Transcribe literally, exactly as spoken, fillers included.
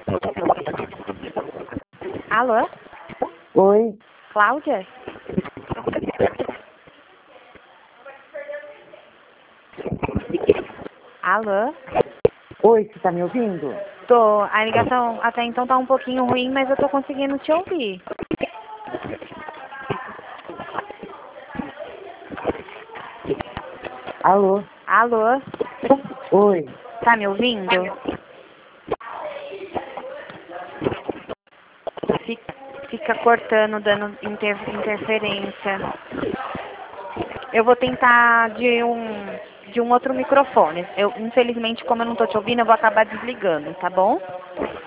Alô? Oi. Cláudia? Alô? Oi, você tá me ouvindo? Tô. A ligação até então tá um pouquinho ruim, mas eu tô conseguindo te ouvir. Alô? Alô? Oi. Tá me ouvindo? Fica, fica cortando, dando inter, interferência. Eu vou tentar de um, de um outro microfone. Eu, infelizmente, como eu não tô te ouvindo, eu vou acabar desligando, tá bom?